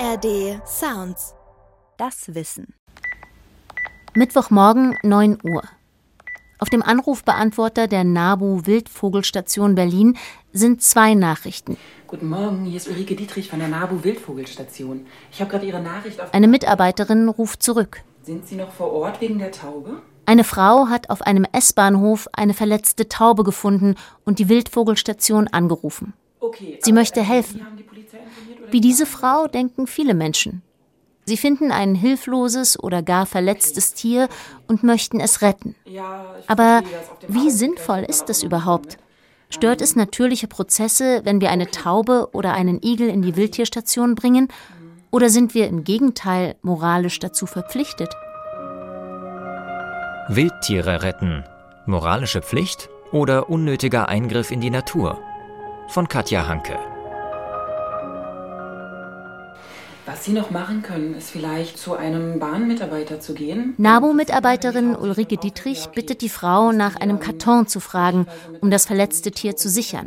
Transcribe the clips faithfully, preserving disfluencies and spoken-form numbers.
A R D Sounds. Das Wissen. Mittwochmorgen, neun Uhr. Auf dem Anrufbeantworter der NABU Wildvogelstation Berlin sind zwei Nachrichten. Guten Morgen, hier ist Ulrike Dietrich von der NABU Wildvogelstation. Ich habe gerade Ihre Nachricht auf... Eine Mitarbeiterin ruft zurück. Sind Sie noch vor Ort wegen der Taube? Eine Frau hat auf einem S-Bahnhof eine verletzte Taube gefunden und die Wildvogelstation angerufen. Okay, Sie möchte helfen. haben die Polizei informiert, oder Wie diese Frau denken viele Menschen. Sie finden ein hilfloses oder gar verletztes Tier und möchten es retten. Ja, ich Aber verstehe das. Auf dem wie Arbeitsplatz sinnvoll wird man ist auch das immer überhaupt? informiert. Stört es natürliche Prozesse, wenn wir eine Taube oder einen Igel in die Wildtierstation bringen? Oder sind wir im Gegenteil moralisch dazu verpflichtet? Wildtiere retten. Moralische Pflicht oder unnötiger Eingriff in die Natur? Von Katja Hanke. Was Sie noch machen können, ist vielleicht zu einem Bahnmitarbeiter zu gehen. NABU-Mitarbeiterin Ulrike Dietrich bittet die Frau, nach einem Karton zu fragen, um das verletzte Tier zu sichern.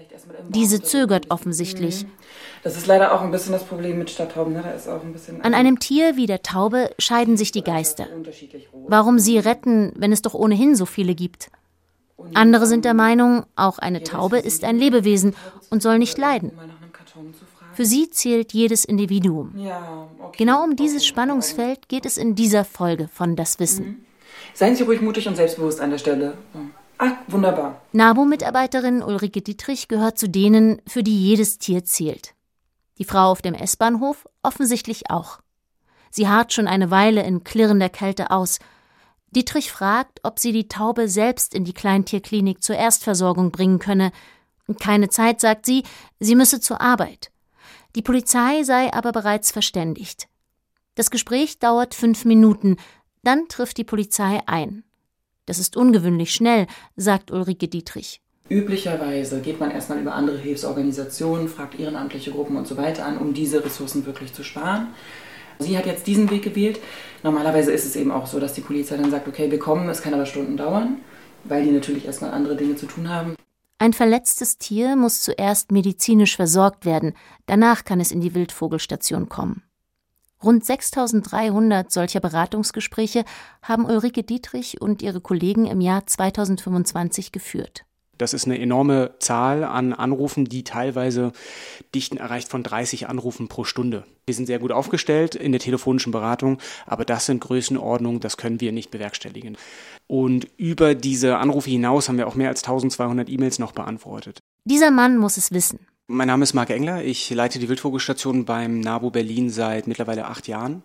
Diese zögert offensichtlich. Das ist leider auch ein bisschen das Problem mit Stadttauben. Ne? Da ist auch ein bisschen An einem Tier wie der Taube scheiden sich die Geister. unterschiedlich rot. Warum sie retten, wenn es doch ohnehin so viele gibt? Andere sind der Meinung, auch eine Taube ist ein Lebewesen und soll nicht leiden. Mal nach einem Karton zu fragen. Für sie zählt jedes Individuum. Ja, okay. Genau um dieses Okay. Spannungsfeld geht es in dieser Folge von Das Wissen. Seien Sie ruhig mutig und selbstbewusst an der Stelle. Ah, wunderbar. NABU-Mitarbeiterin Ulrike Dietrich gehört zu denen, für die jedes Tier zählt. Die Frau auf dem S-Bahnhof offensichtlich auch. Sie harrt schon eine Weile in klirrender Kälte aus. Dietrich fragt, ob sie die Taube selbst in die Kleintierklinik zur Erstversorgung bringen könne. Keine Zeit, sagt sie, sie müsse zur Arbeit. Die Polizei sei aber bereits verständigt. Das Gespräch dauert fünf Minuten, dann trifft die Polizei ein. Das ist ungewöhnlich schnell, sagt Ulrike Dietrich. Üblicherweise geht man erstmal über andere Hilfsorganisationen, fragt ehrenamtliche Gruppen und so weiter an, um diese Ressourcen wirklich zu sparen. Sie hat jetzt diesen Weg gewählt. Normalerweise ist es eben auch so, dass die Polizei dann sagt, okay, wir kommen, es kann aber Stunden dauern, weil die natürlich erstmal andere Dinge zu tun haben. Ein verletztes Tier muss zuerst medizinisch versorgt werden, danach kann es in die Wildvogelstation kommen. Rund sechstausenddreihundert solcher Beratungsgespräche haben Ulrike Dietrich und ihre Kollegen im Jahr zweitausendfünfundzwanzig geführt. Das ist eine enorme Zahl an Anrufen, die teilweise Dichten erreicht von dreißig Anrufen pro Stunde. Wir sind sehr gut aufgestellt in der telefonischen Beratung, aber das sind Größenordnungen, das können wir nicht bewerkstelligen. Und über diese Anrufe hinaus haben wir auch mehr als eintausendzweihundert E-Mails noch beantwortet. Dieser Mann muss es wissen. Mein Name ist Marc Engler, ich leite die Wildvogelstation beim NABU Berlin seit mittlerweile acht Jahren,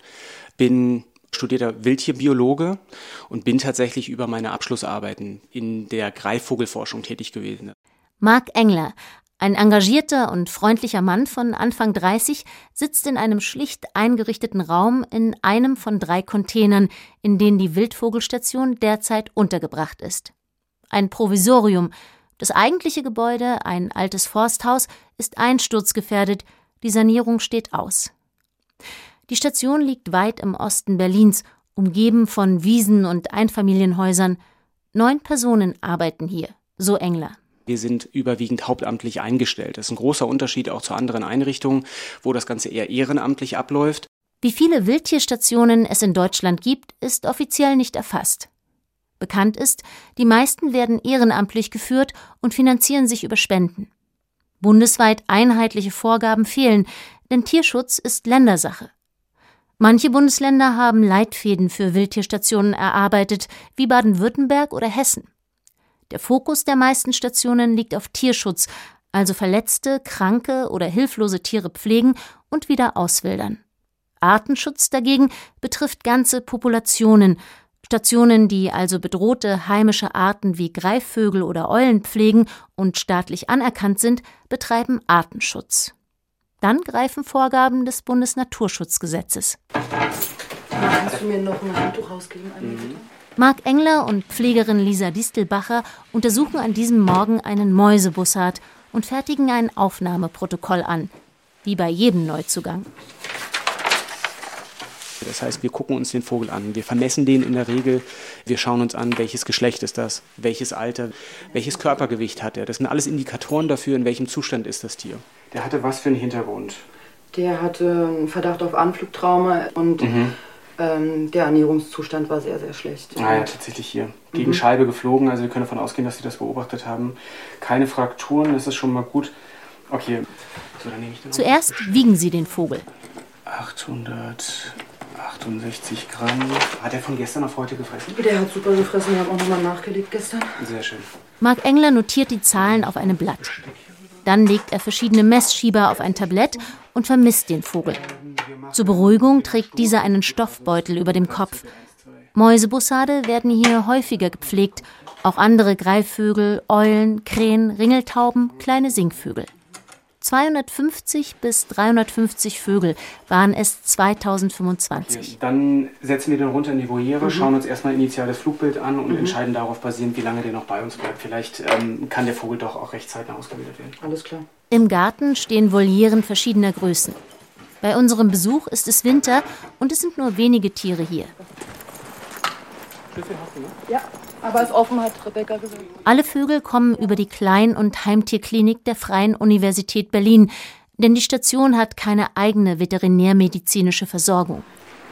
bin studierter Wildtierbiologe und bin tatsächlich über meine Abschlussarbeiten in der Greifvogelforschung tätig gewesen. Marc Engler, ein engagierter und freundlicher Mann von Anfang dreißig, sitzt in einem schlicht eingerichteten Raum in einem von drei Containern, in denen die Wildvogelstation derzeit untergebracht ist. Ein Provisorium. Das eigentliche Gebäude, ein altes Forsthaus, ist einsturzgefährdet, die Sanierung steht aus. Die Station liegt weit im Osten Berlins, umgeben von Wiesen und Einfamilienhäusern. Neun Personen arbeiten hier, so Engler. Wir sind überwiegend hauptamtlich eingestellt. Das ist ein großer Unterschied auch zu anderen Einrichtungen, wo das Ganze eher ehrenamtlich abläuft. Wie viele Wildtierstationen es in Deutschland gibt, ist offiziell nicht erfasst. Bekannt ist, die meisten werden ehrenamtlich geführt und finanzieren sich über Spenden. Bundesweit einheitliche Vorgaben fehlen, denn Tierschutz ist Ländersache. Manche Bundesländer haben Leitfäden für Wildtierstationen erarbeitet, wie Baden-Württemberg oder Hessen. Der Fokus der meisten Stationen liegt auf Tierschutz, also verletzte, kranke oder hilflose Tiere pflegen und wieder auswildern. Artenschutz dagegen betrifft ganze Populationen. Stationen, die also bedrohte heimische Arten wie Greifvögel oder Eulen pflegen und staatlich anerkannt sind, betreiben Artenschutz. Dann greifen Vorgaben des Bundesnaturschutzgesetzes. Kannst du mir noch ein Handtuch rausgeben? Mhm. Marc Engler und Pflegerin Lisa Distelbacher untersuchen an diesem Morgen einen Mäusebussard und fertigen ein Aufnahmeprotokoll an, wie bei jedem Neuzugang. Das heißt, wir gucken uns den Vogel an, wir vermessen den in der Regel, wir schauen uns an, welches Geschlecht ist das, welches Alter, welches Körpergewicht hat er. Das sind alles Indikatoren dafür, in welchem Zustand ist das Tier. Der hatte was für einen Hintergrund? Der hatte einen Verdacht auf Anflugtrauma und mhm. ähm, der Ernährungszustand war sehr, sehr schlecht. Ah ja, tatsächlich hier. Gegen mhm. Scheibe geflogen, also wir können davon ausgehen, dass sie das beobachtet haben. Keine Frakturen, das ist schon mal gut. Okay. So, dann nehme ich den Zuerst wiegen sie den Vogel. achthundertachtundsechzig Gramm. Hat er von gestern auf heute gefressen? Der hat super gefressen, wir haben auch nochmal nachgelegt gestern. Sehr schön. Marc Engler notiert die Zahlen auf einem Blatt. Dann legt er verschiedene Messschieber auf ein Tablett und vermisst den Vogel. Zur Beruhigung trägt dieser einen Stoffbeutel über dem Kopf. Mäusebussarde werden hier häufiger gepflegt. Auch andere Greifvögel, Eulen, Krähen, Ringeltauben, kleine Singvögel. zweihundertfünfzig bis dreihundertfünfzig Vögel waren es zweitausendfünfundzwanzig. Okay, dann setzen wir den runter in die Voliere, mhm. schauen uns erstmal initial das Flugbild an und mhm. entscheiden darauf basierend, wie lange der noch bei uns bleibt. Vielleicht ähm, kann der Vogel doch auch recht zeitnah ausgebildet werden. Alles klar. Im Garten stehen Volieren verschiedener Größen. Bei unserem Besuch ist es Winter und es sind nur wenige Tiere hier. Schlüssel hast du, ne? Ja. Aber ist offen, hat Rebecca gesagt. Alle Vögel kommen über die Klein- und Heimtierklinik der Freien Universität Berlin, denn die Station hat keine eigene veterinärmedizinische Versorgung.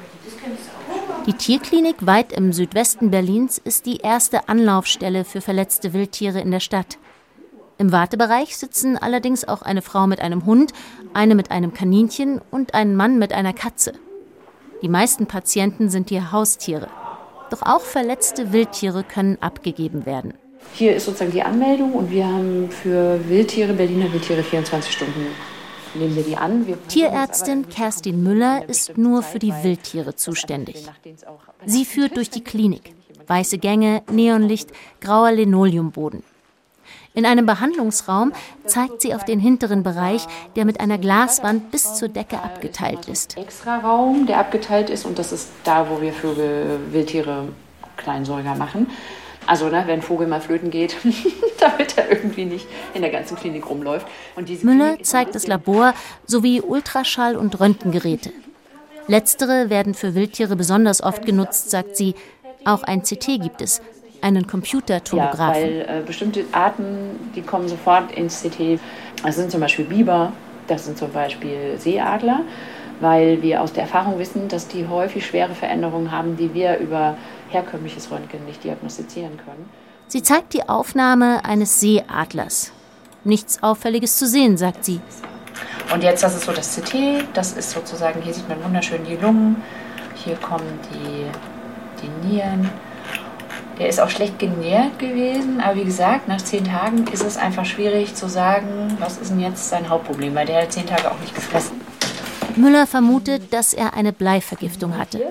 Die Tierklinik weit im Südwesten Berlins ist die erste Anlaufstelle für verletzte Wildtiere in der Stadt. Im Wartebereich sitzen allerdings auch eine Frau mit einem Hund, eine mit einem Kaninchen und ein Mann mit einer Katze. Die meisten Patienten sind hier Haustiere. Doch auch verletzte Wildtiere können abgegeben werden. Hier ist sozusagen die Anmeldung und wir haben für Wildtiere, Berliner Wildtiere, vierundzwanzig Stunden nehmen wir die an. Wir Tierärztin Kerstin Müller ist nur für die Wildtiere zuständig. Sie führt durch die Klinik. Weiße Gänge, Neonlicht, grauer Linoleumboden. In einem Behandlungsraum zeigt sie auf den hinteren Bereich, der mit einer Glaswand bis zur Decke abgeteilt ist. Extra Raum, der abgeteilt ist, und das ist da, wo wir Vögel, Wildtiere, Kleinsäuger machen. Also, ne, wenn ein Vogel mal flöten geht, damit er irgendwie nicht in der ganzen Klinik rumläuft. Und diese Müller zeigt das Labor sowie Ultraschall- und Röntgengeräte. Letztere werden für Wildtiere besonders oft genutzt, sagt sie. Auch ein C T gibt es. Einen Computertomographen. Ja, weil äh, bestimmte Arten, die kommen sofort ins C T. Das sind zum Beispiel Biber, das sind zum Beispiel Seeadler, weil wir aus der Erfahrung wissen, dass die häufig schwere Veränderungen haben, die wir über herkömmliches Röntgen nicht diagnostizieren können. Sie zeigt die Aufnahme eines Seeadlers. Nichts Auffälliges zu sehen, sagt sie. Und jetzt, das ist so das C T, das ist sozusagen, hier sieht man wunderschön die Lungen, hier kommen die, die Nieren. Der ist auch schlecht genährt gewesen, aber wie gesagt, nach zehn Tagen ist es einfach schwierig zu sagen, was ist denn jetzt sein Hauptproblem, weil der hat zehn Tage auch nicht gefressen. Müller vermutet, dass er eine Bleivergiftung hatte.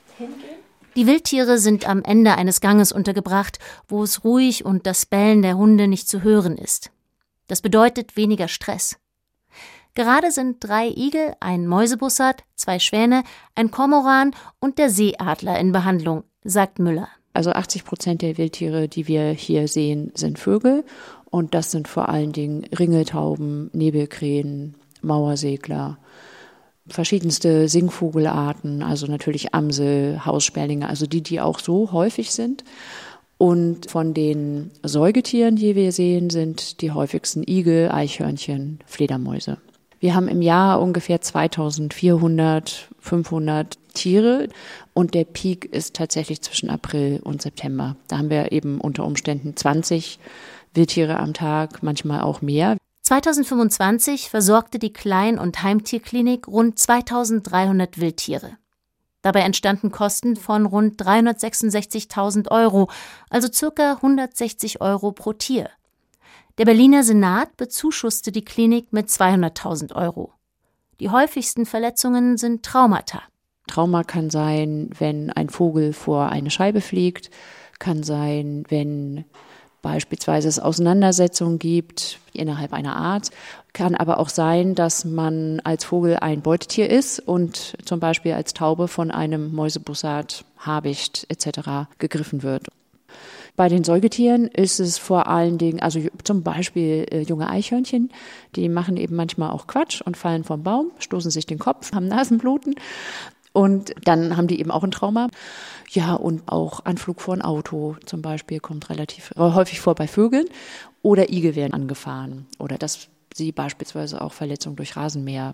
Die Wildtiere sind am Ende eines Ganges untergebracht, wo es ruhig und das Bellen der Hunde nicht zu hören ist. Das bedeutet weniger Stress. Gerade sind drei Igel, ein Mäusebussard, zwei Schwäne, ein Kormoran und der Seeadler in Behandlung, sagt Müller. Also achtzig Prozent der Wildtiere, die wir hier sehen, sind Vögel. Und das sind vor allen Dingen Ringeltauben, Nebelkrähen, Mauersegler, verschiedenste Singvogelarten, also natürlich Amsel, Haussperlinge, also die, die auch so häufig sind. Und von den Säugetieren, die wir sehen, sind die häufigsten Igel, Eichhörnchen, Fledermäuse. Wir haben im Jahr ungefähr zweitausendvierhundert, fünfhundert Tiere und der Peak ist tatsächlich zwischen April und September. Da haben wir eben unter Umständen zwanzig Wildtiere am Tag, manchmal auch mehr. zweitausendfünfundzwanzig versorgte die Klein- und Heimtierklinik rund zweitausenddreihundert Wildtiere. Dabei entstanden Kosten von rund dreihundertsechsundsechzigtausend Euro, also ca. hundertsechzig Euro pro Tier. Der Berliner Senat bezuschusste die Klinik mit zweihunderttausend Euro. Die häufigsten Verletzungen sind Traumata. Trauma kann sein, wenn ein Vogel vor eine Scheibe fliegt, kann sein, wenn beispielsweise es Auseinandersetzungen gibt innerhalb einer Art, kann aber auch sein, dass man als Vogel ein Beutetier ist und zum Beispiel als Taube von einem Mäusebussard, Habicht et cetera gegriffen wird. Bei den Säugetieren ist es vor allen Dingen, also zum Beispiel äh, junge Eichhörnchen, die machen eben manchmal auch Quatsch und fallen vom Baum, stoßen sich den Kopf, haben Nasenbluten und dann haben die eben auch ein Trauma. Ja, und auch Anflug vor ein Auto zum Beispiel kommt relativ häufig vor bei Vögeln oder Igel werden angefahren oder dass sie beispielsweise auch Verletzungen durch Rasenmäher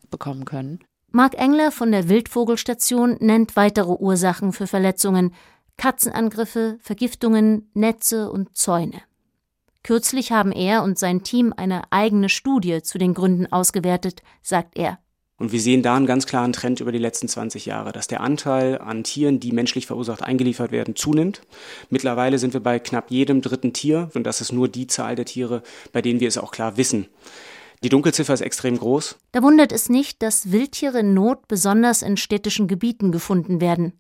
bekommen können. Marc Engler von der Wildvogelstation nennt weitere Ursachen für Verletzungen: Katzenangriffe, Vergiftungen, Netze und Zäune. Kürzlich haben er und sein Team eine eigene Studie zu den Gründen ausgewertet, sagt er. Und wir sehen da einen ganz klaren Trend über die letzten zwanzig Jahre, dass der Anteil an Tieren, die menschlich verursacht eingeliefert werden, zunimmt. Mittlerweile sind wir bei knapp jedem dritten Tier, und das ist nur die Zahl der Tiere, bei denen wir es auch klar wissen. Die Dunkelziffer ist extrem groß. Da wundert es nicht, dass Wildtiere in Not besonders in städtischen Gebieten gefunden werden.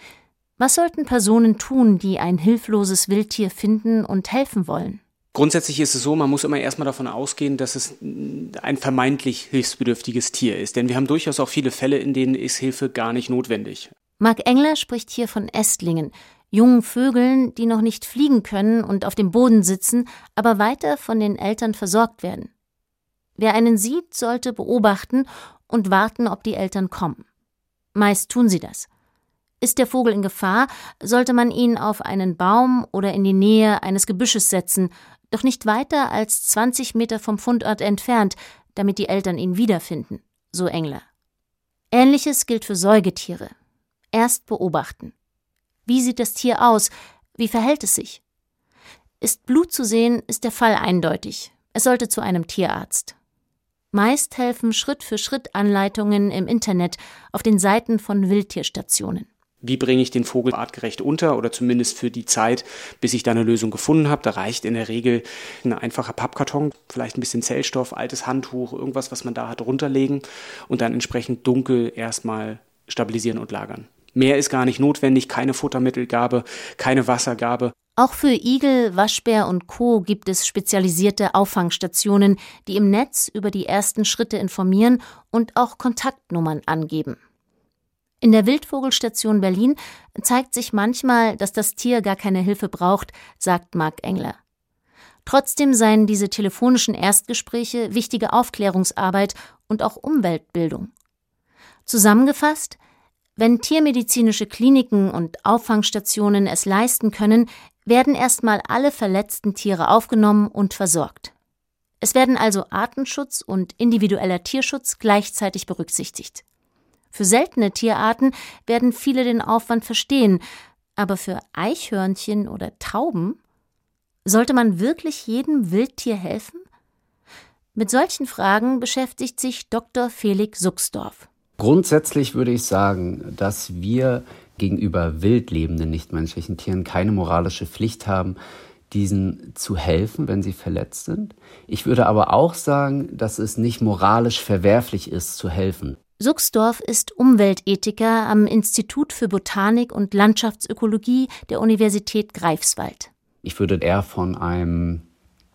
Was sollten Personen tun, die ein hilfloses Wildtier finden und helfen wollen? Grundsätzlich ist es so, man muss immer erstmal davon ausgehen, dass es ein vermeintlich hilfsbedürftiges Tier ist. Denn wir haben durchaus auch viele Fälle, in denen ist Hilfe gar nicht notwendig. Marc Engler spricht hier von Ästlingen, jungen Vögeln, die noch nicht fliegen können und auf dem Boden sitzen, aber weiter von den Eltern versorgt werden. Wer einen sieht, sollte beobachten und warten, ob die Eltern kommen. Meist tun sie das. Ist der Vogel in Gefahr, sollte man ihn auf einen Baum oder in die Nähe eines Gebüsches setzen, doch nicht weiter als zwanzig Meter vom Fundort entfernt, damit die Eltern ihn wiederfinden, so Engler. Ähnliches gilt für Säugetiere. Erst beobachten. Wie sieht das Tier aus? Wie verhält es sich? Ist Blut zu sehen, ist der Fall eindeutig. Es sollte zu einem Tierarzt. Meist helfen Schritt-für-Schritt-Anleitungen im Internet auf den Seiten von Wildtierstationen. Wie bringe ich den Vogel artgerecht unter oder zumindest für die Zeit, bis ich da eine Lösung gefunden habe? Da reicht in der Regel ein einfacher Pappkarton, vielleicht ein bisschen Zellstoff, altes Handtuch, irgendwas, was man da hat, runterlegen und dann entsprechend dunkel erstmal stabilisieren und lagern. Mehr ist gar nicht notwendig, keine Futtermittelgabe, keine Wassergabe. Auch für Igel, Waschbär und Co. gibt es spezialisierte Auffangstationen, die im Netz über die ersten Schritte informieren und auch Kontaktnummern angeben. In der Wildvogelstation Berlin zeigt sich manchmal, dass das Tier gar keine Hilfe braucht, sagt Marc Engler. Trotzdem seien diese telefonischen Erstgespräche wichtige Aufklärungsarbeit und auch Umweltbildung. Zusammengefasst: Wenn tiermedizinische Kliniken und Auffangstationen es leisten können, werden erstmal alle verletzten Tiere aufgenommen und versorgt. Es werden also Artenschutz und individueller Tierschutz gleichzeitig berücksichtigt. Für seltene Tierarten werden viele den Aufwand verstehen, aber für Eichhörnchen oder Tauben? Sollte man wirklich jedem Wildtier helfen? Mit solchen Fragen beschäftigt sich Doktor Felix Suchsdorf. Grundsätzlich würde ich sagen, dass wir gegenüber wild lebenden nichtmenschlichen Tieren keine moralische Pflicht haben, diesen zu helfen, wenn sie verletzt sind. Ich würde aber auch sagen, dass es nicht moralisch verwerflich ist, zu helfen. Suchsdorf ist Umweltethiker am Institut für Botanik und Landschaftsökologie der Universität Greifswald. Ich würde eher von einem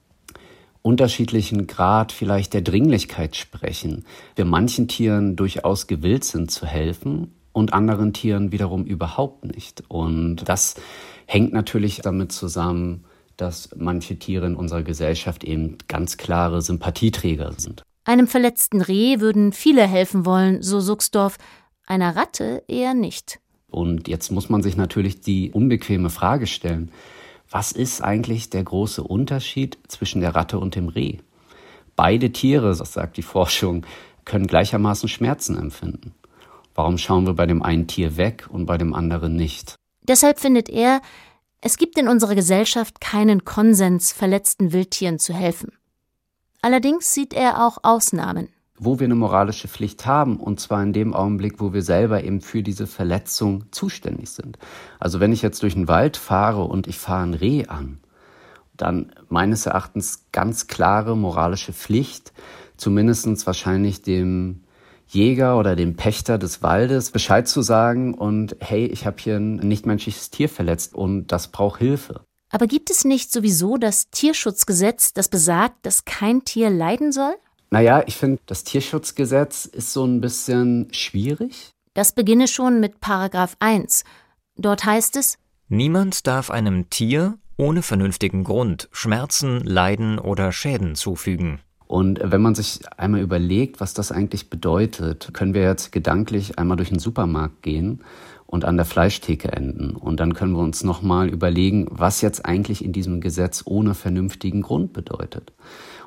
unterschiedlichen Grad vielleicht der Dringlichkeit sprechen. Wir manchen Tieren durchaus gewillt sind zu helfen und anderen Tieren wiederum überhaupt nicht. Und das hängt natürlich damit zusammen, dass manche Tiere in unserer Gesellschaft eben ganz klare Sympathieträger sind. Einem verletzten Reh würden viele helfen wollen, so Suchsdorf, einer Ratte eher nicht. Und jetzt muss man sich natürlich die unbequeme Frage stellen: Was ist eigentlich der große Unterschied zwischen der Ratte und dem Reh? Beide Tiere, das sagt die Forschung, können gleichermaßen Schmerzen empfinden. Warum schauen wir bei dem einen Tier weg und bei dem anderen nicht? Deshalb findet er, es gibt in unserer Gesellschaft keinen Konsens, verletzten Wildtieren zu helfen. Allerdings sieht er auch Ausnahmen. Wo wir eine moralische Pflicht haben, und zwar in dem Augenblick, wo wir selber eben für diese Verletzung zuständig sind. Also wenn ich jetzt durch den Wald fahre und ich fahre ein Reh an, dann meines Erachtens ganz klare moralische Pflicht, zumindest wahrscheinlich dem Jäger oder dem Pächter des Waldes Bescheid zu sagen und hey, ich habe hier ein nichtmenschliches Tier verletzt und das braucht Hilfe. Aber gibt es nicht sowieso das Tierschutzgesetz, das besagt, dass kein Tier leiden soll? Naja, ich finde, das Tierschutzgesetz ist so ein bisschen schwierig. Das beginne schon mit Paragraph eins. Dort heißt es: Niemand darf einem Tier ohne vernünftigen Grund Schmerzen, Leiden oder Schäden zufügen. Und wenn man sich einmal überlegt, was das eigentlich bedeutet, können wir jetzt gedanklich einmal durch den Supermarkt gehen und an der Fleischtheke enden. Und dann können wir uns nochmal überlegen, was jetzt eigentlich in diesem Gesetz ohne vernünftigen Grund bedeutet.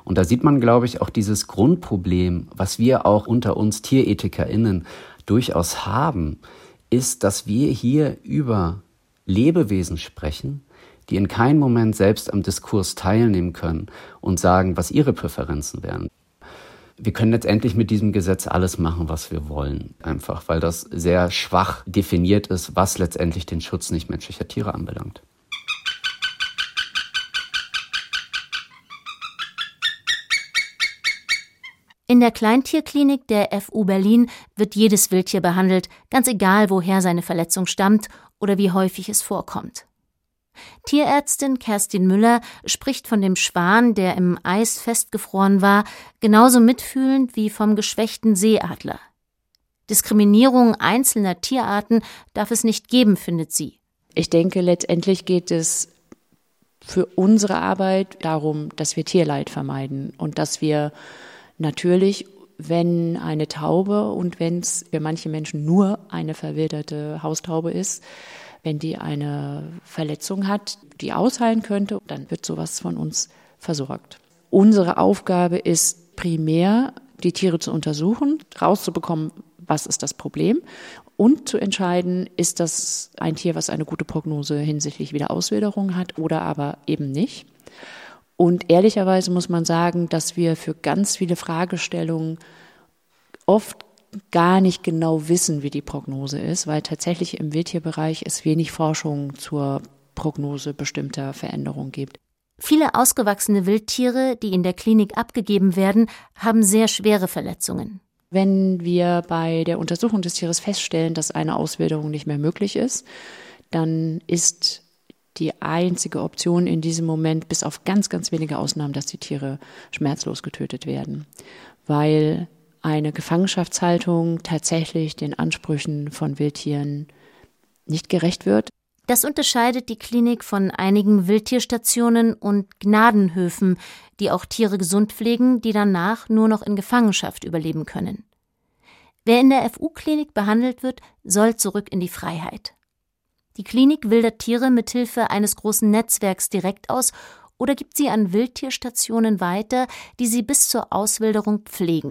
Und da sieht man, glaube ich, auch dieses Grundproblem, was wir auch unter uns TierethikerInnen durchaus haben, ist, dass wir hier über Lebewesen sprechen, die in keinem Moment selbst am Diskurs teilnehmen können und sagen, was ihre Präferenzen wären. Wir können letztendlich mit diesem Gesetz alles machen, was wir wollen, einfach, weil das sehr schwach definiert ist, was letztendlich den Schutz nichtmenschlicher Tiere anbelangt. In der Kleintierklinik der F U Berlin wird jedes Wildtier behandelt, ganz egal, woher seine Verletzung stammt oder wie häufig es vorkommt. Tierärztin Kerstin Müller spricht von dem Schwan, der im Eis festgefroren war, genauso mitfühlend wie vom geschwächten Seeadler. Diskriminierung einzelner Tierarten darf es nicht geben, findet sie. Ich denke, letztendlich geht es für unsere Arbeit darum, dass wir Tierleid vermeiden und dass wir natürlich, wenn eine Taube und wenn es für manche Menschen nur eine verwilderte Haustaube ist, wenn die eine Verletzung hat, die ausheilen könnte, dann wird sowas von uns versorgt. Unsere Aufgabe ist primär, die Tiere zu untersuchen, rauszubekommen, was ist das Problem und zu entscheiden, ist das ein Tier, was eine gute Prognose hinsichtlich Wiederauswilderung hat oder aber eben nicht. Und ehrlicherweise muss man sagen, dass wir für ganz viele Fragestellungen oft gar nicht genau wissen, wie die Prognose ist, weil tatsächlich im Wildtierbereich es wenig Forschung zur Prognose bestimmter Veränderungen gibt. Viele ausgewachsene Wildtiere, die in der Klinik abgegeben werden, haben sehr schwere Verletzungen. Wenn wir bei der Untersuchung des Tieres feststellen, dass eine Auswilderung nicht mehr möglich ist, dann ist die einzige Option in diesem Moment, bis auf ganz, ganz wenige Ausnahmen, dass die Tiere schmerzlos getötet werden, weil eine Gefangenschaftshaltung tatsächlich den Ansprüchen von Wildtieren nicht gerecht wird. Das unterscheidet die Klinik von einigen Wildtierstationen und Gnadenhöfen, die auch Tiere gesund pflegen, die danach nur noch in Gefangenschaft überleben können. Wer in der F U-Klinik behandelt wird, soll zurück in die Freiheit. Die Klinik wildert Tiere mithilfe eines großen Netzwerks direkt aus oder gibt sie an Wildtierstationen weiter, die sie bis zur Auswilderung pflegen.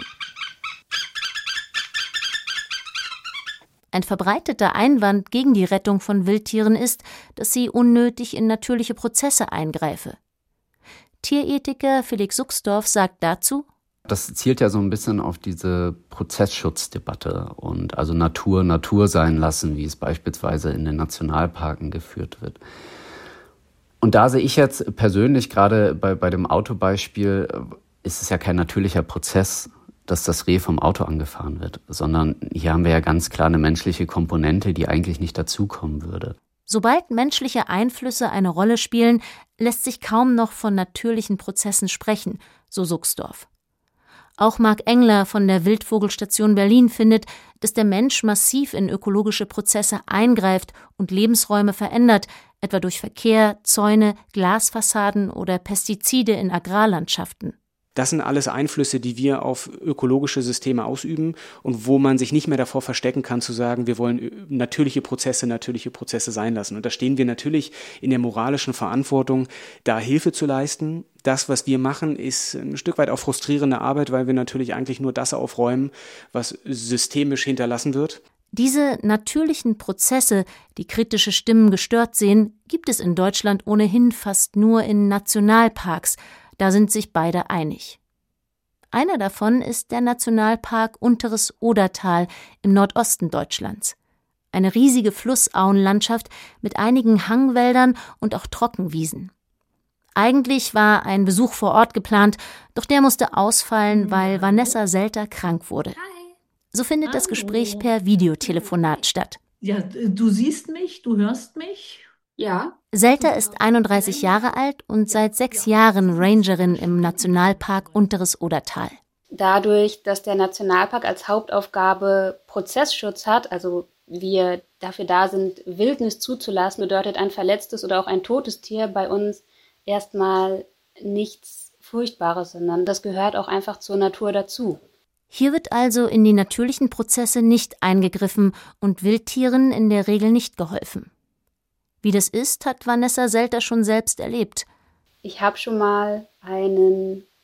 Ein verbreiteter Einwand gegen die Rettung von Wildtieren ist, dass sie unnötig in natürliche Prozesse eingreife. Tierethiker Felix Suchsdorf sagt dazu: Das zielt ja so ein bisschen auf diese Prozessschutzddebatte und also Natur Natur sein lassen, wie es beispielsweise in den Nationalparken geführt wird. Und da sehe ich jetzt persönlich, gerade bei, bei dem Autobeispiel, ist es ja kein natürlicher Prozess, dass das Reh vom Auto angefahren wird, sondern hier haben wir ja ganz klar eine menschliche Komponente, die eigentlich nicht dazukommen würde. Sobald menschliche Einflüsse eine Rolle spielen, lässt sich kaum noch von natürlichen Prozessen sprechen, so Suchsdorf. Auch Marc Engler von der Wildvogelstation Berlin findet, dass der Mensch massiv in ökologische Prozesse eingreift und Lebensräume verändert, etwa durch Verkehr, Zäune, Glasfassaden oder Pestizide in Agrarlandschaften. Das sind alles Einflüsse, die wir auf ökologische Systeme ausüben und wo man sich nicht mehr davor verstecken kann, zu sagen, wir wollen natürliche Prozesse, natürliche Prozesse sein lassen. Und da stehen wir natürlich in der moralischen Verantwortung, da Hilfe zu leisten. Das, was wir machen, ist ein Stück weit auch frustrierende Arbeit, weil wir natürlich eigentlich nur das aufräumen, was systemisch hinterlassen wird. Diese natürlichen Prozesse, die kritische Stimmen gestört sehen, gibt es in Deutschland ohnehin fast nur in Nationalparks. Da sind sich beide einig. Einer davon ist der Nationalpark Unteres Odertal im Nordosten Deutschlands. Eine riesige Flussauenlandschaft mit einigen Hangwäldern und auch Trockenwiesen. Eigentlich war ein Besuch vor Ort geplant, doch der musste ausfallen, weil Vanessa Selter krank wurde. So findet das Gespräch per Videotelefonat statt. Ja, du siehst mich, du hörst mich? Ja. Selter ist einunddreißig Jahre alt und seit sechs Jahren Rangerin im Nationalpark Unteres Odertal. Dadurch, dass der Nationalpark als Hauptaufgabe Prozessschutz hat, also wir dafür da sind, Wildnis zuzulassen, bedeutet ein verletztes oder auch ein totes Tier bei uns erstmal nichts Furchtbares, sondern das gehört auch einfach zur Natur dazu. Hier wird also in die natürlichen Prozesse nicht eingegriffen und Wildtieren in der Regel nicht geholfen. Wie das ist, hat Vanessa Selter schon selbst erlebt. Ich habe schon mal einen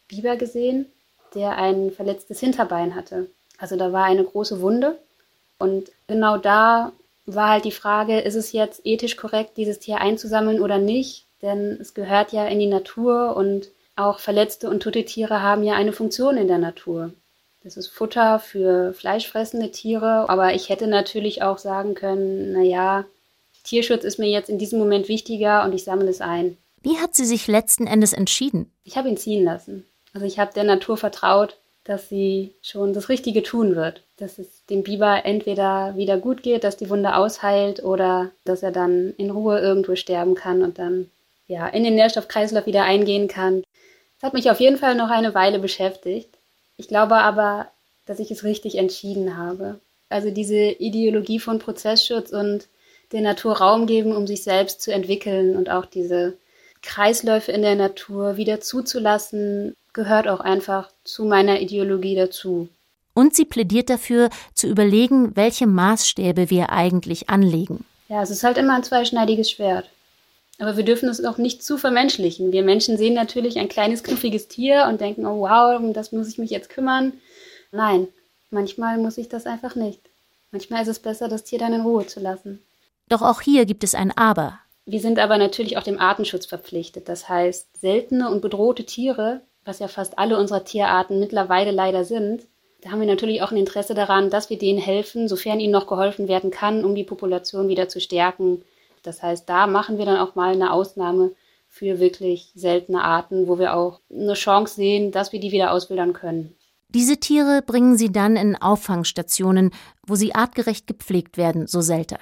Biber gesehen, der ein verletztes Hinterbein hatte. Also da war eine große Wunde. Und genau da war halt die Frage, ist es jetzt ethisch korrekt, dieses Tier einzusammeln oder nicht? Denn es gehört ja in die Natur und auch verletzte und tote Tiere haben ja eine Funktion in der Natur. Das ist Futter für fleischfressende Tiere, aber ich hätte natürlich auch sagen können, naja, Tierschutz ist mir jetzt in diesem Moment wichtiger und ich sammle es ein. Wie hat sie sich letzten Endes entschieden? Ich habe ihn ziehen lassen. Also ich habe der Natur vertraut, dass sie schon das Richtige tun wird. Dass es dem Biber entweder wieder gut geht, dass die Wunde ausheilt oder dass er dann in Ruhe irgendwo sterben kann und dann ja in den Nährstoffkreislauf wieder eingehen kann. Das hat mich auf jeden Fall noch eine Weile beschäftigt. Ich glaube aber, dass ich es richtig entschieden habe. Also diese Ideologie von Prozessschutz und der Natur Raum geben, um sich selbst zu entwickeln und auch diese Kreisläufe in der Natur wieder zuzulassen, gehört auch einfach zu meiner Ideologie dazu. Und sie plädiert dafür, zu überlegen, welche Maßstäbe wir eigentlich anlegen. Ja, es ist halt immer ein zweischneidiges Schwert. Aber wir dürfen es auch nicht zu vermenschlichen. Wir Menschen sehen natürlich ein kleines, knuffiges Tier und denken, oh wow, um das muss ich mich jetzt kümmern. Nein, manchmal muss ich das einfach nicht. Manchmal ist es besser, das Tier dann in Ruhe zu lassen. Doch auch hier gibt es ein Aber. Wir sind aber natürlich auch dem Artenschutz verpflichtet. Das heißt, seltene und bedrohte Tiere, was ja fast alle unserer Tierarten mittlerweile leider sind, da haben wir natürlich auch ein Interesse daran, dass wir denen helfen, sofern ihnen noch geholfen werden kann, um die Population wieder zu stärken. Das heißt, da machen wir dann auch mal eine Ausnahme für wirklich seltene Arten, wo wir auch eine Chance sehen, dass wir die wieder auswildern können. Diese Tiere bringen sie dann in Auffangstationen, wo sie artgerecht gepflegt werden, so Selter.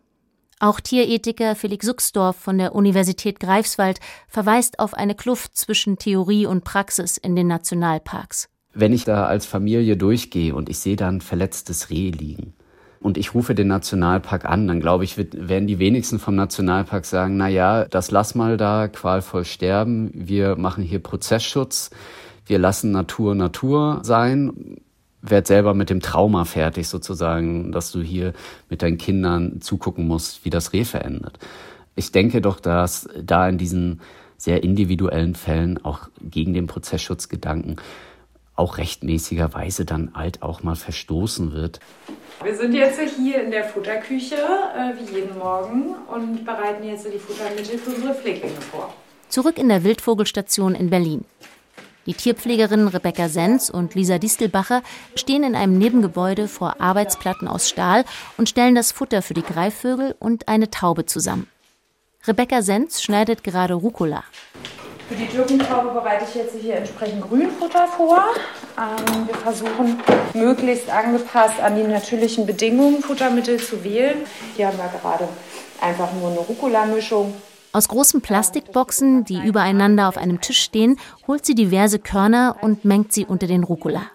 Auch Tierethiker Felix Suchsdorf von der Universität Greifswald verweist auf eine Kluft zwischen Theorie und Praxis in den Nationalparks. Wenn ich da als Familie durchgehe und ich sehe da ein verletztes Reh liegen und ich rufe den Nationalpark an, dann glaube ich, werden die wenigsten vom Nationalpark sagen, na ja, das lass mal da qualvoll sterben, wir machen hier Prozessschutz, wir lassen Natur Natur sein. Werd selber mit dem Trauma fertig sozusagen, dass du hier mit deinen Kindern zugucken musst, wie das Reh verändert. Ich denke doch, dass da in diesen sehr individuellen Fällen auch gegen den Prozessschutzgedanken auch rechtmäßigerweise dann halt auch mal verstoßen wird. Wir sind jetzt hier in der Futterküche, äh, wie jeden Morgen, und bereiten jetzt die Futtermittel für unsere Pfleglinge vor. Zurück in der Wildvogelstation in Berlin. Die Tierpflegerinnen Rebecca Senz und Lisa Distelbacher stehen in einem Nebengebäude vor Arbeitsplatten aus Stahl und stellen das Futter für die Greifvögel und eine Taube zusammen. Rebecca Senz schneidet gerade Rucola. Für die Türkentaube bereite ich jetzt hier entsprechend Grünfutter vor. Ähm, wir versuchen, möglichst angepasst an die natürlichen Bedingungen Futtermittel zu wählen. Hier haben wir gerade einfach nur eine Rucola-Mischung. Aus großen Plastikboxen, die übereinander auf einem Tisch stehen, holt sie diverse Körner und mengt sie unter den Rucola.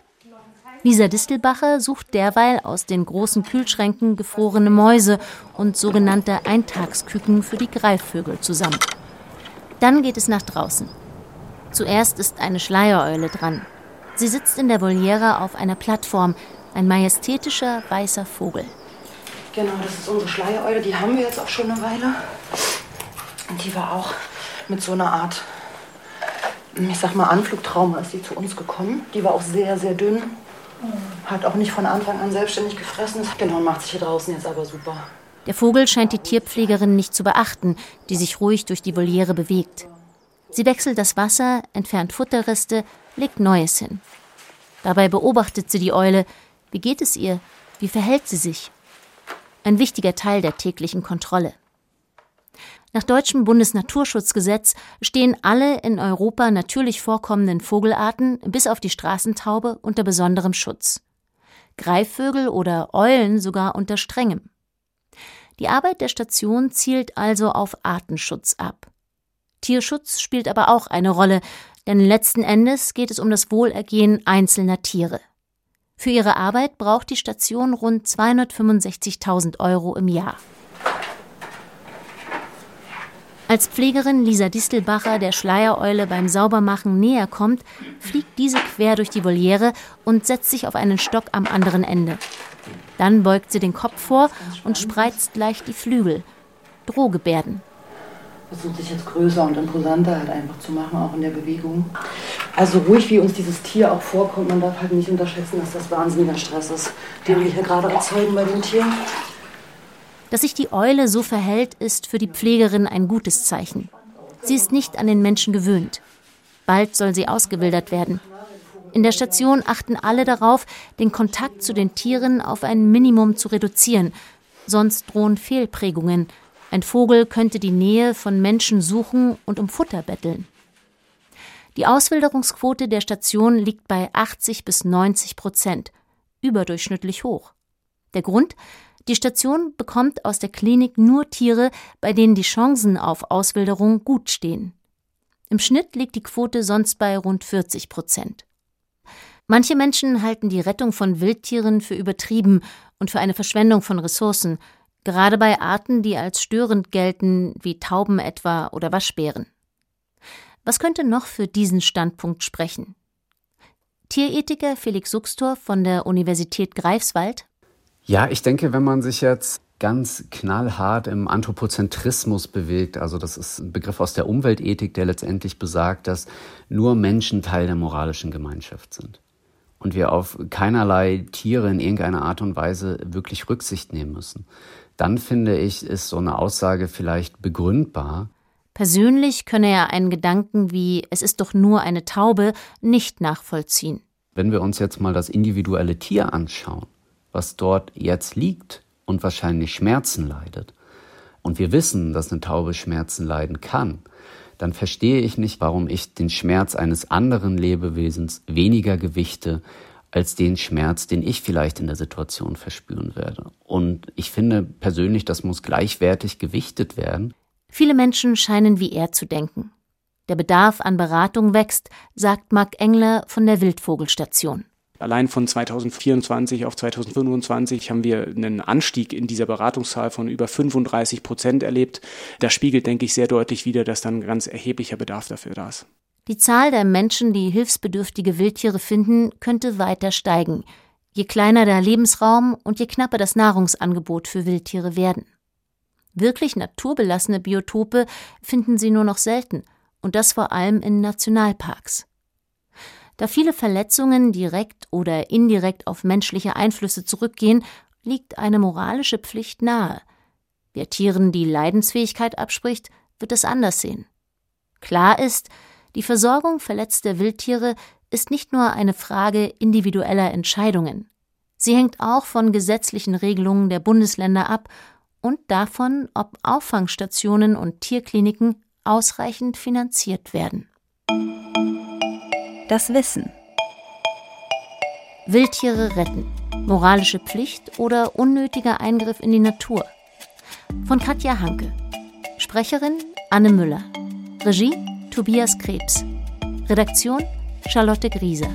Lisa Distelbacher sucht derweil aus den großen Kühlschränken gefrorene Mäuse und sogenannte Eintagsküken für die Greifvögel zusammen. Dann geht es nach draußen. Zuerst ist eine Schleiereule dran. Sie sitzt in der Voliere auf einer Plattform, ein majestätischer weißer Vogel. Genau, das ist unsere Schleiereule, die haben wir jetzt auch schon eine Weile. Und die war auch mit so einer Art, ich sag mal, Anflugtrauma ist die zu uns gekommen. Die war auch sehr, sehr dünn. Hat auch nicht von Anfang an selbstständig gefressen. Genau, macht sich hier draußen jetzt aber super. Der Vogel scheint die Tierpflegerin nicht zu beachten, die sich ruhig durch die Voliere bewegt. Sie wechselt das Wasser, entfernt Futterreste, legt Neues hin. Dabei beobachtet sie die Eule. Wie geht es ihr? Wie verhält sie sich? Ein wichtiger Teil der täglichen Kontrolle. Nach deutschem Bundesnaturschutzgesetz stehen alle in Europa natürlich vorkommenden Vogelarten bis auf die Straßentaube unter besonderem Schutz. Greifvögel oder Eulen sogar unter strengem. Die Arbeit der Station zielt also auf Artenschutz ab. Tierschutz spielt aber auch eine Rolle, denn letzten Endes geht es um das Wohlergehen einzelner Tiere. Für ihre Arbeit braucht die Station rund zweihundertfünfundsechzigtausend Euro im Jahr. Als Pflegerin Lisa Distelbacher der Schleiereule beim Saubermachen näher kommt, fliegt diese quer durch die Voliere und setzt sich auf einen Stock am anderen Ende. Dann beugt sie den Kopf vor und spreizt leicht die Flügel. Drohgebärden. Versucht sich jetzt größer und imposanter halt einfach zu machen, auch in der Bewegung. Also ruhig, wie uns dieses Tier auch vorkommt, man darf halt nicht unterschätzen, dass das wahnsinniger Stress ist, den wir hier gerade erzeugen bei den Tieren. Dass sich die Eule so verhält, ist für die Pflegerin ein gutes Zeichen. Sie ist nicht an den Menschen gewöhnt. Bald soll sie ausgewildert werden. In der Station achten alle darauf, den Kontakt zu den Tieren auf ein Minimum zu reduzieren. Sonst drohen Fehlprägungen. Ein Vogel könnte die Nähe von Menschen suchen und um Futter betteln. Die Auswilderungsquote der Station liegt bei achtzig bis neunzig Prozent, überdurchschnittlich hoch. Der Grund? Die Station bekommt aus der Klinik nur Tiere, bei denen die Chancen auf Auswilderung gut stehen. Im Schnitt liegt die Quote sonst bei rund vierzig Prozent. Manche Menschen halten die Rettung von Wildtieren für übertrieben und für eine Verschwendung von Ressourcen, gerade bei Arten, die als störend gelten, wie Tauben etwa oder Waschbären. Was könnte noch für diesen Standpunkt sprechen? Tierethiker Felix Suxtorf von der Universität Greifswald. Ja, ich denke, wenn man sich jetzt ganz knallhart im Anthropozentrismus bewegt, also das ist ein Begriff aus der Umweltethik, der letztendlich besagt, dass nur Menschen Teil der moralischen Gemeinschaft sind und wir auf keinerlei Tiere in irgendeiner Art und Weise wirklich Rücksicht nehmen müssen, dann finde ich, ist so eine Aussage vielleicht begründbar. Persönlich könne er einen Gedanken wie „es ist doch nur eine Taube" nicht nachvollziehen. Wenn wir uns jetzt mal das individuelle Tier anschauen, was dort jetzt liegt und wahrscheinlich Schmerzen leidet, und wir wissen, dass eine Taube Schmerzen leiden kann, dann verstehe ich nicht, warum ich den Schmerz eines anderen Lebewesens weniger gewichte als den Schmerz, den ich vielleicht in der Situation verspüren werde. Und ich finde persönlich, das muss gleichwertig gewichtet werden. Viele Menschen scheinen wie er zu denken. Der Bedarf an Beratung wächst, sagt Marc Engler von der Wildvogelstation. Allein von zweitausendvierundzwanzig auf zweitausendfünfundzwanzig haben wir einen Anstieg in dieser Beratungszahl von über fünfunddreißig Prozent erlebt. Das spiegelt, denke ich, sehr deutlich wider, dass dann ein ganz erheblicher Bedarf dafür da ist. Die Zahl der Menschen, die hilfsbedürftige Wildtiere finden, könnte weiter steigen, je kleiner der Lebensraum und je knapper das Nahrungsangebot für Wildtiere werden. Wirklich naturbelassene Biotope finden sie nur noch selten, und das vor allem in Nationalparks. Da viele Verletzungen direkt oder indirekt auf menschliche Einflüsse zurückgehen, liegt eine moralische Pflicht nahe. Wer Tieren die Leidensfähigkeit abspricht, wird es anders sehen. Klar ist, die Versorgung verletzter Wildtiere ist nicht nur eine Frage individueller Entscheidungen. Sie hängt auch von gesetzlichen Regelungen der Bundesländer ab und davon, ob Auffangstationen und Tierkliniken ausreichend finanziert werden. Das Wissen. Wildtiere retten. Moralische Pflicht oder unnötiger Eingriff in die Natur. Von Katja Hanke. Sprecherin Anne Müller. Regie Tobias Krebs. Redaktion Charlotte Grieser.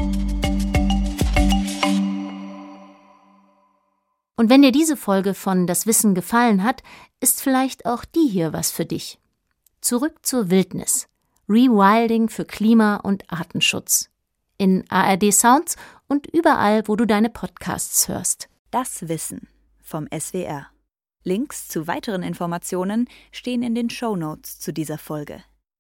Und wenn dir diese Folge von Das Wissen gefallen hat, ist vielleicht auch die hier was für dich. Zurück zur Wildnis. Rewilding für Klima- und Artenschutz. In A R D Sounds und überall, wo du deine Podcasts hörst. Das Wissen vom S W R. Links zu weiteren Informationen stehen in den Shownotes zu dieser Folge.